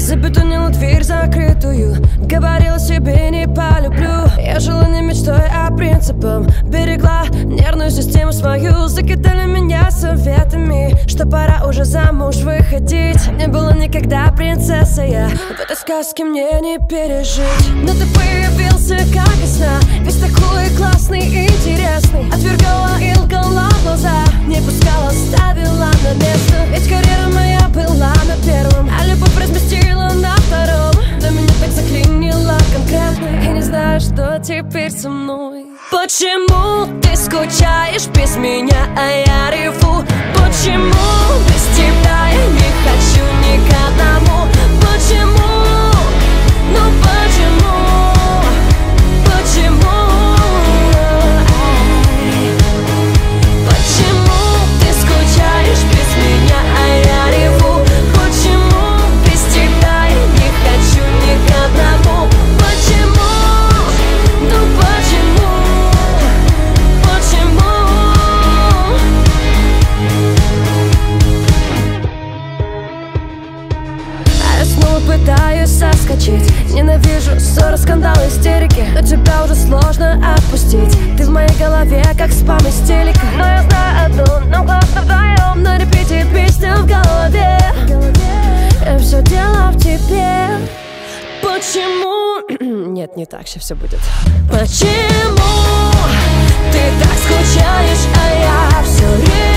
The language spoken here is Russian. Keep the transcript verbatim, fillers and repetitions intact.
Забетонила дверь закрытую, говорила себе не полюблю. Я жила не мечтой, а принципом. Берегла нервную систему свою. Закидали меня советами, что пора уже замуж выходить. Не было никогда принцесса я, в этой сказке мне не пережить. Но ты появился как из сна, весь такой классный и интересный. Отвергала и лгала в глаза, не пускала, ставила на место. Ведь карьера моя была на первом, а любовь разместила на втором. Да меня так заклинило конкретно, и не знаю, что теперь со мной. Почему ты скучаешь без меня, а я реву? Почему без тебя я не хочу ни к одному? Почему? Ну почему? Почему? Почему ты скучаешь без меня, а я реву? Почему без тебя я не хочу ни к одному? Почему? Ну почему? Почему? А я снова пытаюсь соскочить. Ненавижу ссоры, скандалы, истерики, но тебя уже сложно отпустить. Ты в моей голове, как спам из телека. Но я знаю одну, нам классно вдвоем. Но репетит песня в голове. И все дело в тебе. Почему? Нет, не так, сейчас все будет. Почему ты так скучаешь, а я все время